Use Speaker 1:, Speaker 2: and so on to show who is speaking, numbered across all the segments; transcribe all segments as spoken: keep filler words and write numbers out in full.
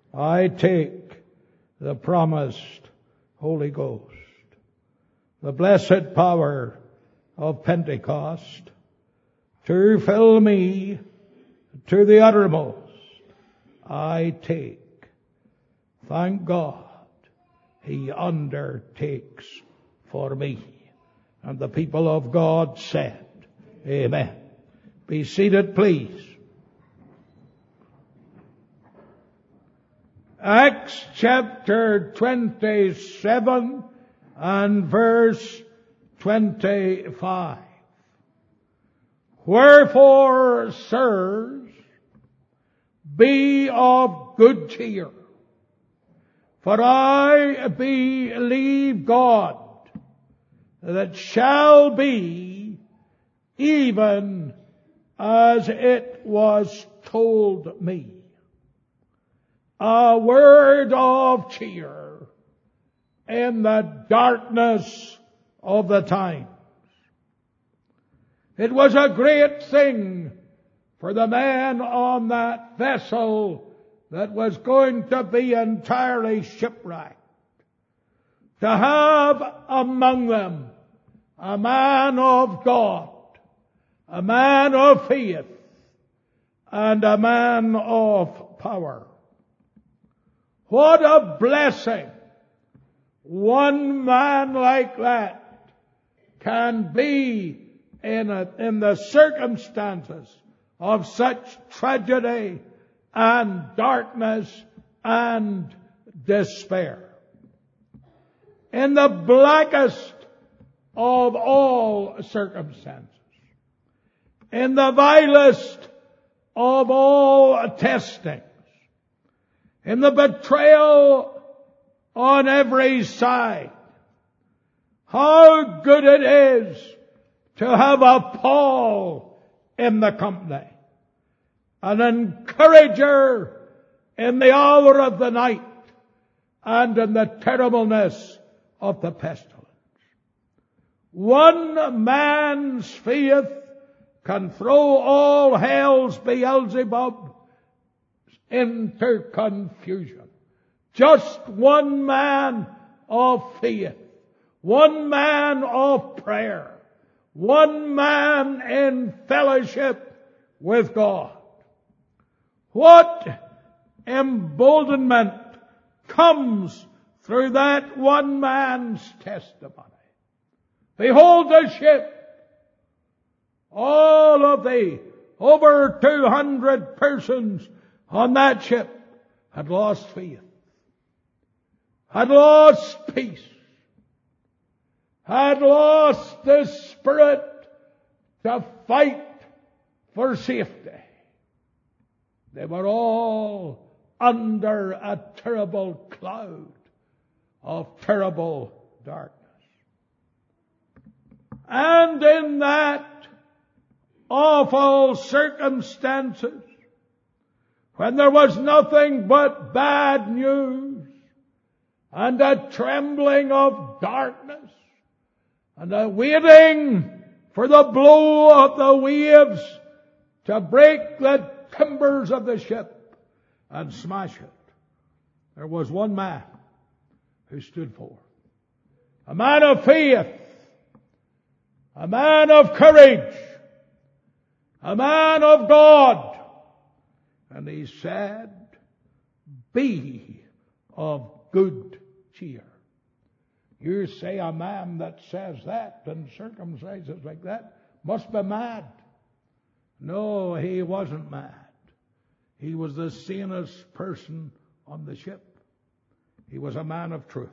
Speaker 1: I take the promised Holy Ghost, the blessed power of Pentecost, to fill me to the uttermost. I take. Thank God, He undertakes for me. And the people of God said, Amen. Be seated, please. Acts chapter twenty-seven and verse twenty-five. Wherefore, sirs, be of good cheer, for I believe God that shall be even as it was told me. A word of cheer in the darkness of the times. It was a great thing for the men on that vessel that was going to be entirely shipwrecked to have among them a man of God, a man of faith, and a man of power. What a blessing one man like that can be in, a, in the circumstances of such tragedy and darkness and despair. In the blackest of all circumstances, in the vilest of all testings, in the betrayal on every side, how good it is to have a Paul in the company, an encourager in the hour of the night and in the terribleness of the pestilence. One man's faith can throw all hell's Beelzebub into confusion. Just one man of faith, one man of prayer, one man in fellowship with God. What emboldenment comes through that one man's testimony. Behold the ship. All of the over two hundred persons on that ship had lost faith, had lost peace, had lost the spirit to fight for safety. They were all under a terrible cloud of terrible darkness. And in that awful circumstances, when there was nothing but bad news and a trembling of darkness and a waiting for the blow of the waves to break the timbers of the ship and smash it, there was one man who stood forth. A man of faith, a man of courage, a man of God. And he said, be of good cheer. You say a man that says that in circumstances like that must be mad. No, he wasn't mad. He was the sanest person on the ship. He was a man of truth.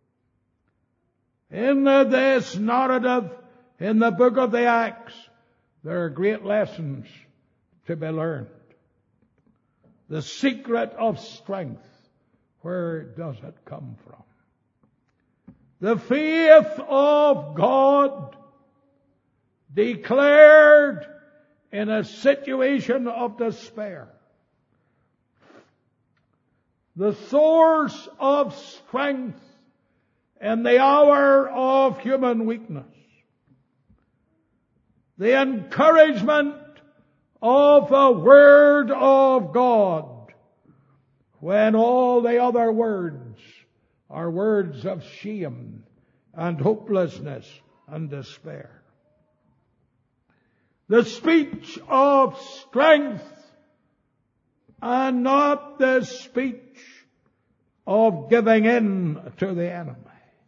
Speaker 1: In this narrative, in the book of the Acts, there are great lessons to be learned. The secret of strength, where does it come from? The faith of God declared in a situation of despair. The source of strength in the hour of human weakness. The encouragement of the Word of God when all the other words are words of shame and hopelessness and despair. The speech of strength and not the speech of giving in to the enemy.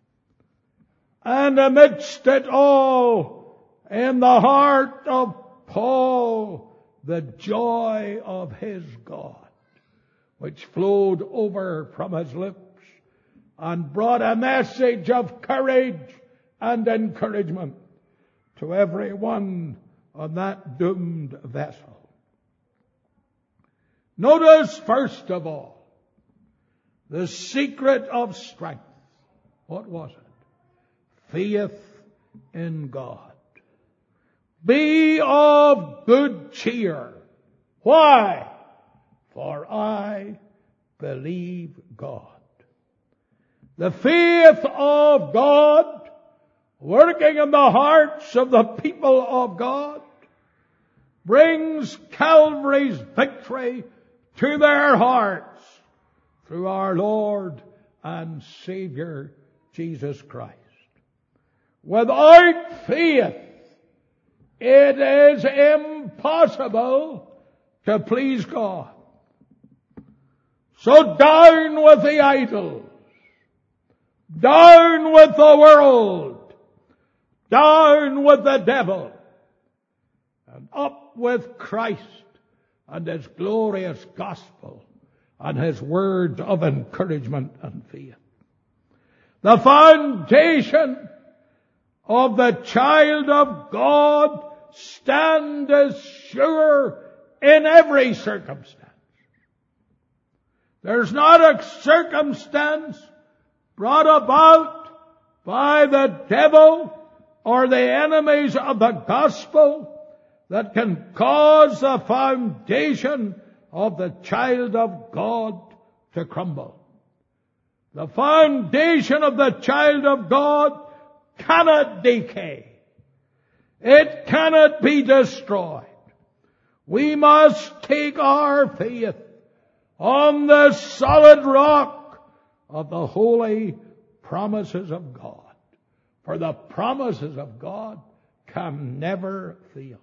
Speaker 1: And amidst it all, in the heart of Paul, the joy of his God, which flowed over from his lips and brought a message of courage and encouragement to every one on that doomed vessel. Notice, first of all, the secret of strength. What was it? Faith in God. Be of good cheer. Why? For I believe God. The faith of God working in the hearts of the people of God brings Calvary's victory to their hearts through our Lord and Savior Jesus Christ. Without faith, it is impossible to please God. So down with the idols, down with the world, down with the devil, and up with Christ and His glorious gospel and His words of encouragement and faith. The foundation of the child of God stand as sure in every circumstance. There's not a circumstance brought about by the devil or the enemies of the gospel that can cause the foundation of the child of God to crumble. The foundation of the child of God cannot decay. It cannot be destroyed. We must take our faith on the solid rock of the holy promises of God. For the promises of God can never fail.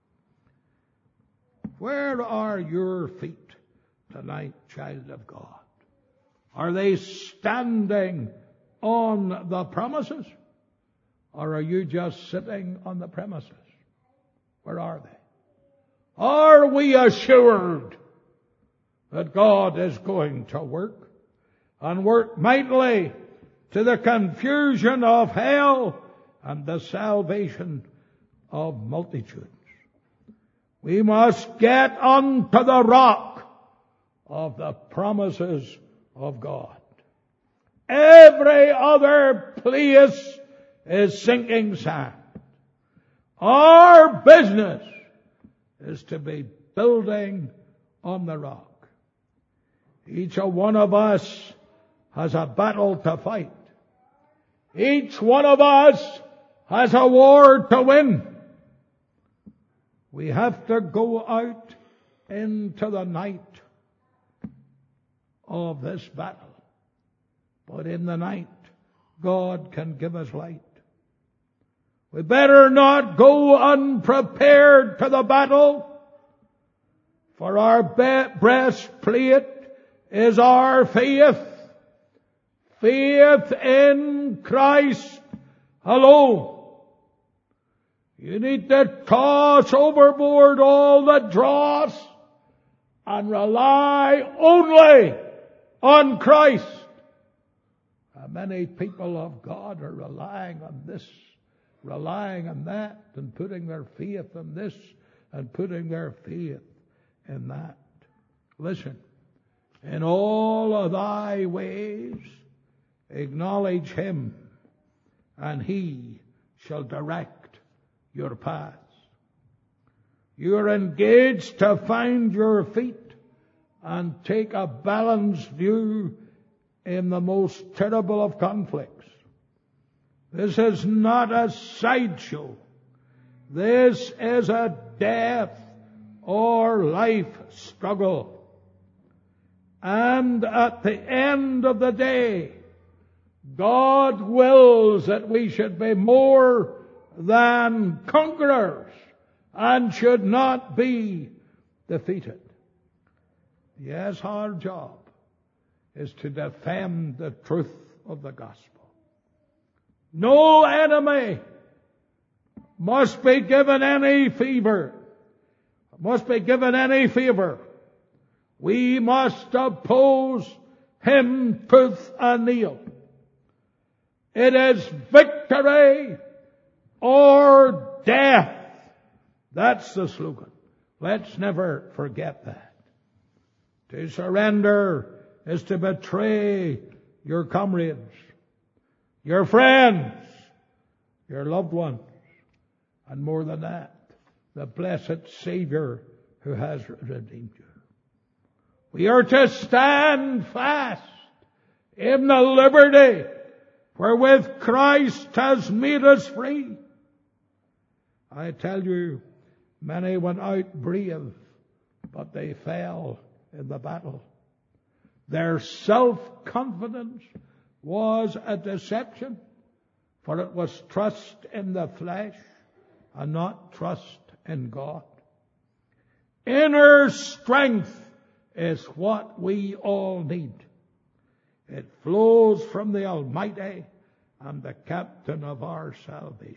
Speaker 1: Where are your feet tonight, child of God? Are they standing on the promises? Or are you just sitting on the premises? Where are they? Are we assured that God is going to work and work mightily to the confusion of hell and the salvation of multitudes? We must get onto the rock of the promises of God. Every other place is sinking sand. Our business is to be building on the rock. Each one of us has a battle to fight. Each one of us has a war to win. We have to go out into the night of this battle. But in the night, God can give us light. We better not go unprepared to the battle, for our breastplate is our faith. Faith in Christ alone. You need to toss overboard all the dross and rely only on Christ. Many people of God are relying on this, relying on that, and putting their faith in this and putting their faith in that. Listen, in all of thy ways acknowledge Him, and He shall direct your paths. You are engaged to find your feet and take a balanced view in the most terrible of conflicts. This is not a sideshow. This is a death or life struggle. And at the end of the day, God wills that we should be more than conquerors and should not be defeated. Yes, our job is to defend the truth of the gospel. No enemy must be given any favor, must be given any favor. We must oppose him tooth and nail. It is victory or death. That's the slogan. Let's never forget that. To surrender is to betray your comrades, your friends, your loved ones, and more than that, the blessed Savior who has redeemed you. We are to stand fast in the liberty wherewith Christ has made us free. I tell you, many went out brave, but they fell in the battle. Their self-confidence was a deception, for it was trust in the flesh and not trust in God. Inner strength is what we all need. It flows from the Almighty and the Captain of our salvation.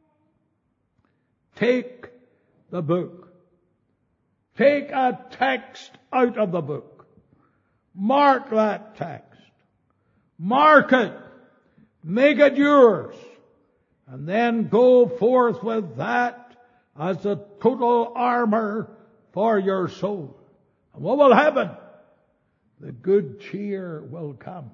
Speaker 1: Take the book. Take a text out of the book. Mark that text. Mark it. Make it yours. And then go forth with that as the total armor for your soul. And what will happen? The good cheer will come.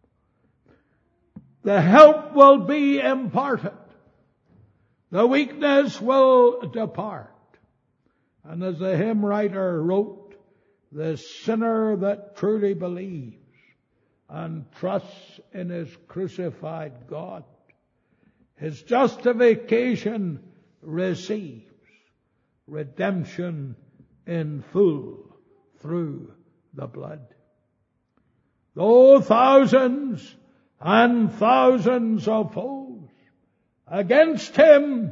Speaker 1: The help will be imparted. The weakness will depart. And as the hymn writer wrote, the sinner that truly believes and trusts in his crucified God, his justification receives redemption in full through the blood. Though thousands and thousands of foes against him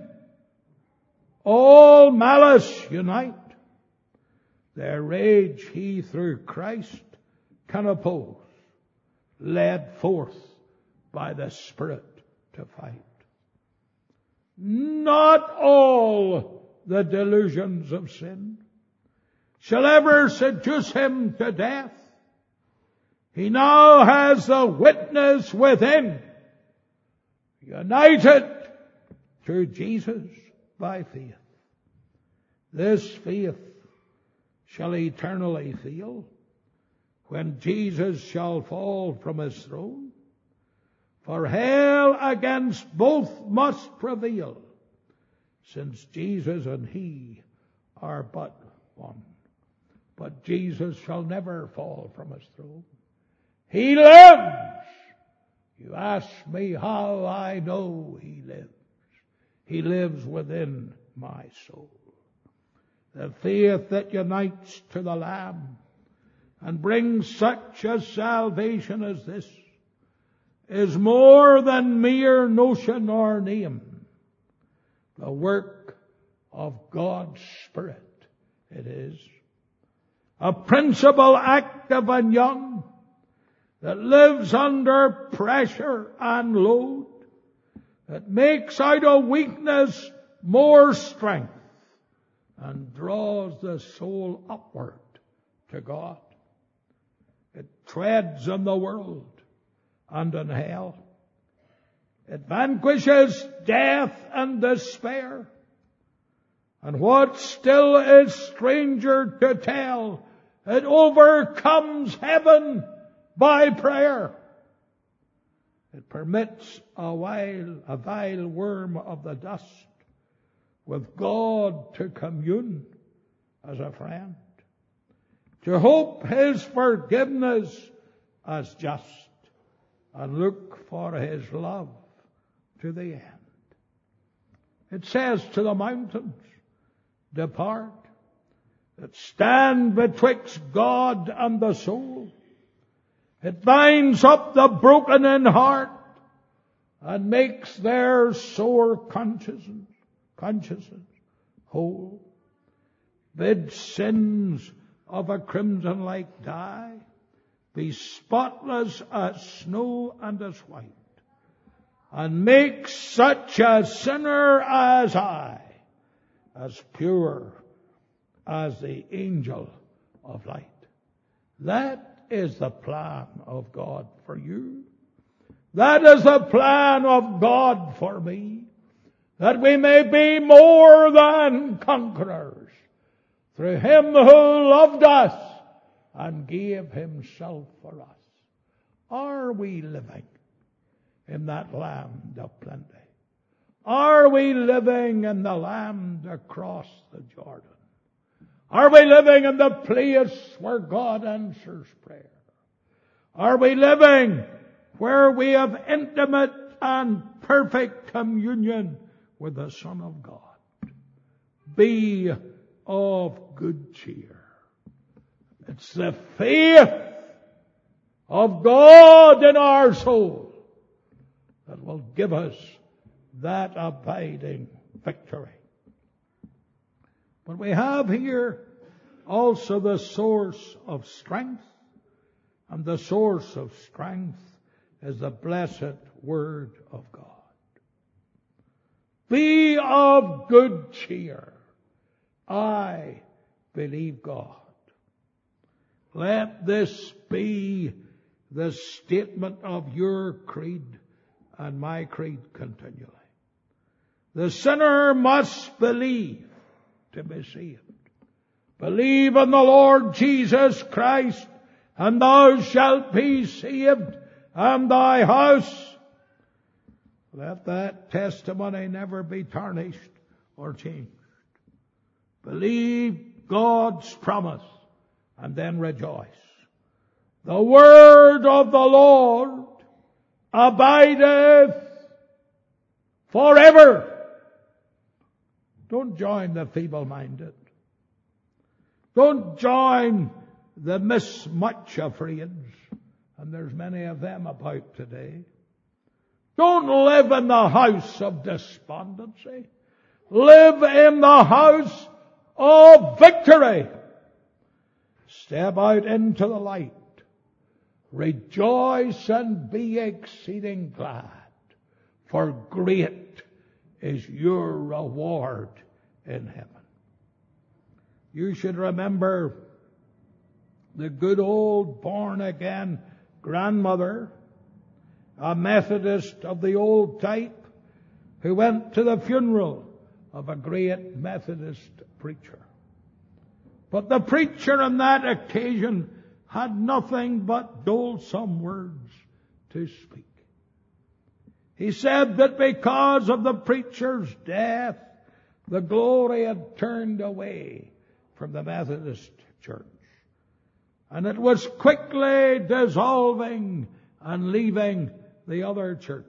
Speaker 1: all malice unite, their rage he through Christ can oppose, led forth by the Spirit to fight. Not all the delusions of sin shall ever seduce him to death. He now has the witness within, united to Jesus by faith. This faith shall eternally feel when Jesus shall fall from his throne. For hell against both must prevail, since Jesus and he are but one. But Jesus shall never fall from his throne. He lives. You ask me how I know he lives. He lives within my soul. The faith that unites to the Lamb and brings such a salvation as this is more than mere notion or name. The work of God's Spirit it is. A principle active and young that lives under pressure and load, that makes out of weakness more strength and draws the soul upward to God. It treads on the world and in hell. It vanquishes death and despair. And what still is stranger to tell, it overcomes heaven by prayer. It permits a while, a vile worm of the dust with God to commune as a friend, to hope his forgiveness as just, and look for his love to the end. It says to the mountains, depart, that stand betwixt God and the soul. It binds up the broken in heart and makes their sore consciences, consciences whole. Bid sins of a crimson like dye be spotless as snow and as white, and make such a sinner as I as pure as the angel of light. That is the plan of God for you. That is the plan of God for me, that we may be more than conquerors through Him who loved us and gave Himself for us. Are we living in that land of plenty? Are we living in the land across the Jordan? Are we living in the place where God answers prayer? Are we living where we have intimate and perfect communion with the Son of God? Be of good cheer. It's the faith of God in our soul that will give us that abiding victory. But we have here also the source of strength, and the source of strength is the blessed Word of God. Be of good cheer. I believe God. Let this be the statement of your creed and my creed continually. The sinner must believe to be saved. Believe in the Lord Jesus Christ, and thou shalt be saved, and thy house. Let that testimony never be tarnished or changed. Believe God's promise, and then rejoice. The word of the Lord abideth forever. Don't join the feeble-minded. Don't join the mismuch-afraids, and there's many of them about today. Don't live in the house of despondency. Live in the house of victory. Step out into the light. Rejoice and be exceeding glad, for great is your reward in heaven. You should remember the good old born-again grandmother, a Methodist of the old type, who went to the funeral of a great Methodist preacher. But the preacher on that occasion had nothing but dolesome words to speak. He said that because of the preacher's death, the glory had turned away from the Methodist Church, and it was quickly dissolving and leaving the other churches.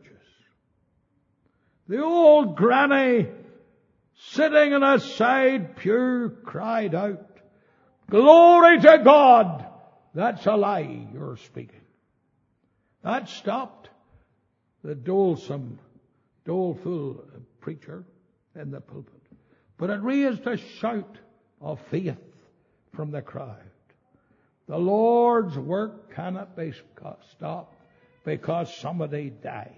Speaker 1: The old granny, sitting in a side pew, cried out, "Glory to God! That's a lie you're speaking." That stopped the dolesome, doleful preacher in the pulpit. But it raised a shout of faith from the crowd. The Lord's work cannot be stopped because somebody dies.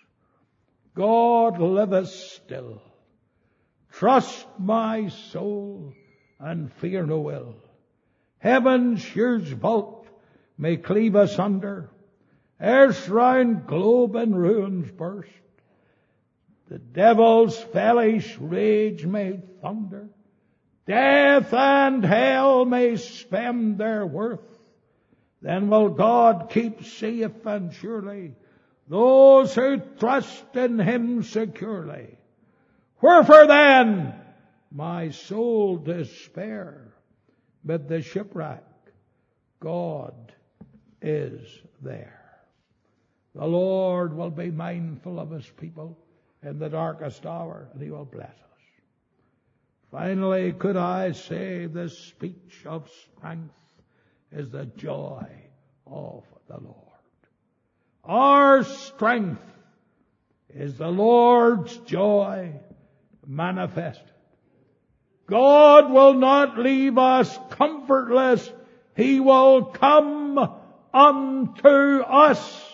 Speaker 1: God liveth still. Trust my soul and fear no ill. Heaven's huge vault may cleave asunder. Earth's round globe in ruins burst. The devil's hellish rage may thunder. Death and hell may spend their worth. Then will God keep safe and surely those who trust in Him securely. Wherefore then my soul despair? But the shipwreck, God is there. The Lord will be mindful of His people in the darkest hour, and He will bless us. Finally, could I say this speech of strength is the joy of the Lord. Our strength is the Lord's joy manifested. God will not leave us comfortless. He will come unto us.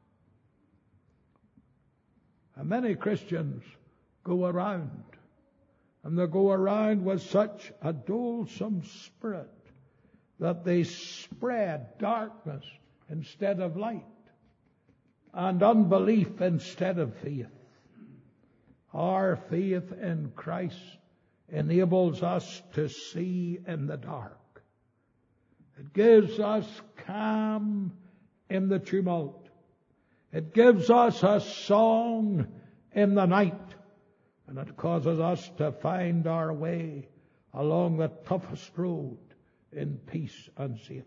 Speaker 1: And many Christians go around, and they go around with such a dolesome spirit that they spread darkness instead of light, and unbelief instead of faith. Our faith in Christ enables us to see in the dark. It gives us calm in the tumult. It gives us a song in the night. And it causes us to find our way along the toughest road in peace and safety.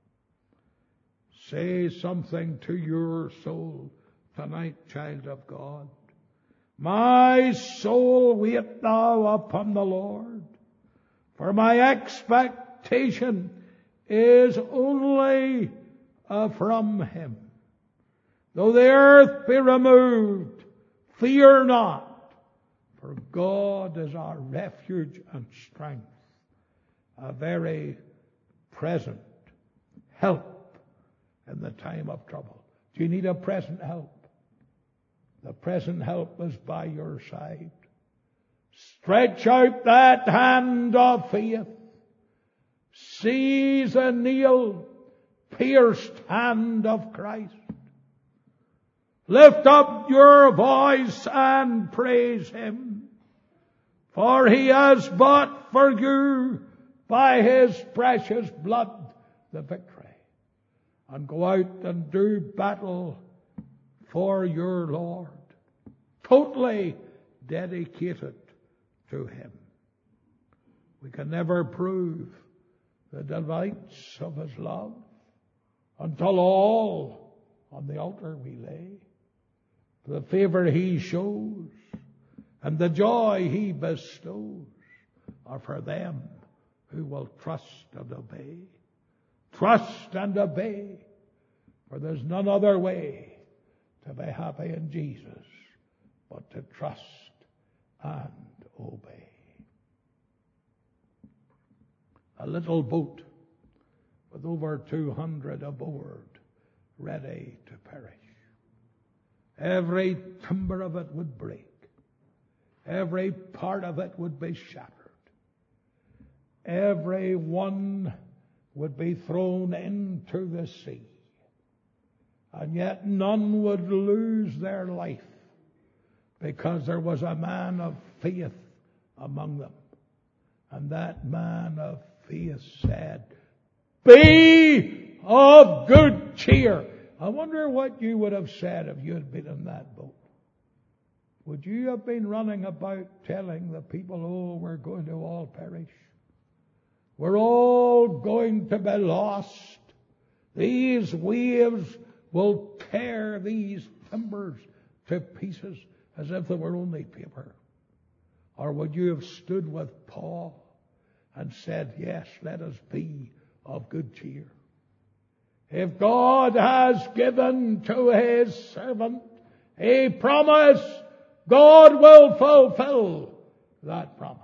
Speaker 1: Say something to your soul tonight, child of God. My soul, wait thou upon the Lord, for my expectation is only uh, from Him. Though the earth be removed, fear not, for God is our refuge and strength, a very present help in the time of trouble. Do you need a present help? The present help is by your side. Stretch out that hand of faith. Seize the nail-pierced hand of Christ. Lift up your voice and praise Him, for He has bought for you by His precious blood the victory. And go out and do battle for your Lord, totally dedicated to Him. We can never prove the delights of His love until all on the altar we lay. The favor He shows and the joy He bestows are for them who will trust and obey. Trust and obey, for there's none other way to be happy in Jesus but to trust and obey. A little boat with over two hundred aboard, ready to perish. Every timber of it would break. Every part of it would be shattered. Every one would be thrown into the sea. And yet none would lose their life, because there was a man of faith among them. And that man of faith said, "Be of good cheer." I wonder what you would have said if you had been in that boat. Would you have been running about telling the people, "Oh, we're going to all perish. We're all going to be lost. These waves will tear these timbers to pieces," as if they were only paper? Or would you have stood with Paul and said, "Yes, let us be of good cheer. If God has given to His servant a promise, God will fulfill that promise."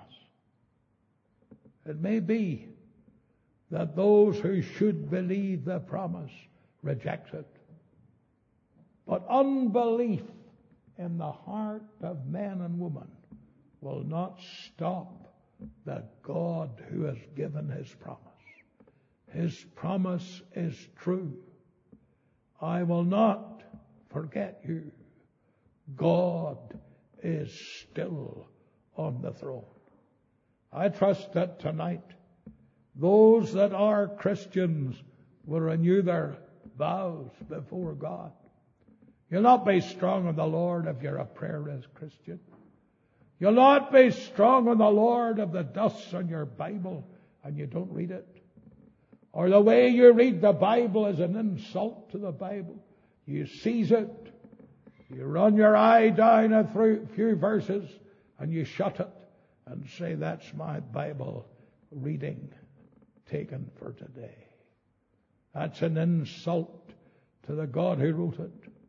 Speaker 1: It may be that those who should believe the promise reject it. But unbelief in the heart of man and woman will not stop the God who has given His promise. His promise is true. "I will not forget you." God is still on the throne. I trust that tonight those that are Christians will renew their vows before God. You'll not be strong in the Lord if you're a prayerless Christian. You'll not be strong in the Lord if the dust's on your Bible and you don't read it. Or the way you read the Bible is an insult to the Bible. You seize it, you run your eye down a few verses, and you shut it and say, "That's my Bible reading taken for today." That's an insult to the God who wrote it.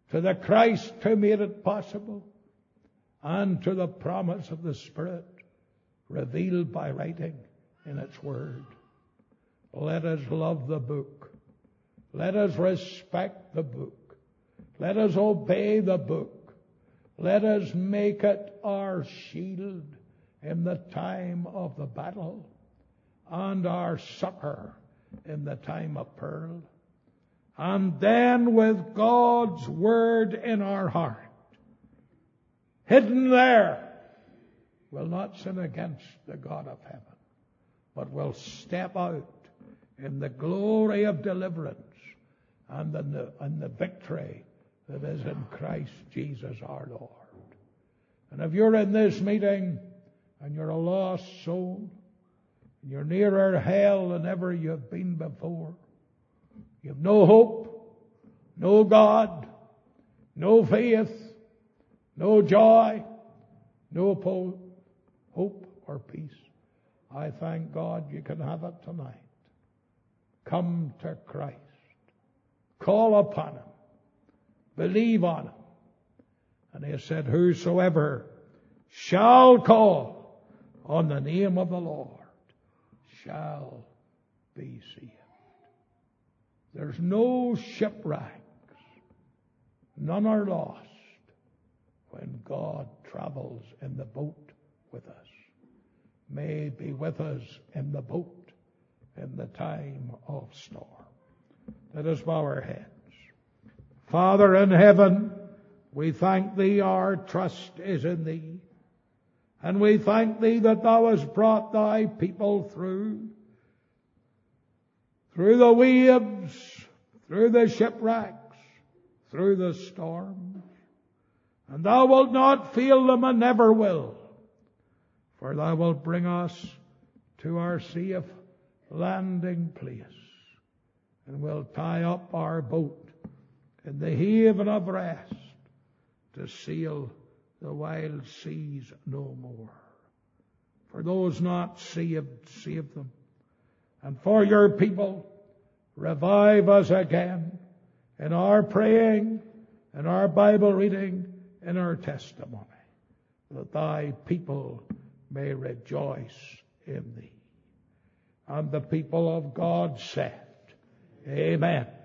Speaker 1: to the Christ who made it possible, and to the promise of the Spirit revealed by writing in its Word. Let us love the book. Let us respect the book. Let us obey the book. Let us make it our shield in the time of the battle, and our succor in the time of peril. And then with God's Word in our heart, hidden there, we'll not sin against the God of heaven, but we'll step out in the glory of deliverance and in the, in the victory that is in Christ Jesus our Lord. And if you're in this meeting and you're a lost soul, and you're nearer hell than ever you've been before, you have no hope, no God, no faith, no joy, no po- hope or peace, I thank God you can have it tonight. Come to Christ. Call upon Him. Believe on Him. And He has said, whosoever shall call on the name of the Lord shall be saved. There's no shipwrecks. None are lost when God travels in the boat with us. May He be with us in the boat in the time of storm. Let us bow our heads. Father in heaven, we thank Thee, our trust is in Thee. And we thank Thee that Thou hast brought Thy people through, through the waves, through the shipwrecks, through the storms. And Thou wilt not fail them and never will, for Thou wilt bring us to our safe landing place, and will tie up our boat in the haven of rest to sail the wild seas no more. For those not saved, save them. And for Your people, revive us again in our praying, in our Bible reading, in our testimony, that Thy people may rejoice in Thee. And the people of God said, Amen.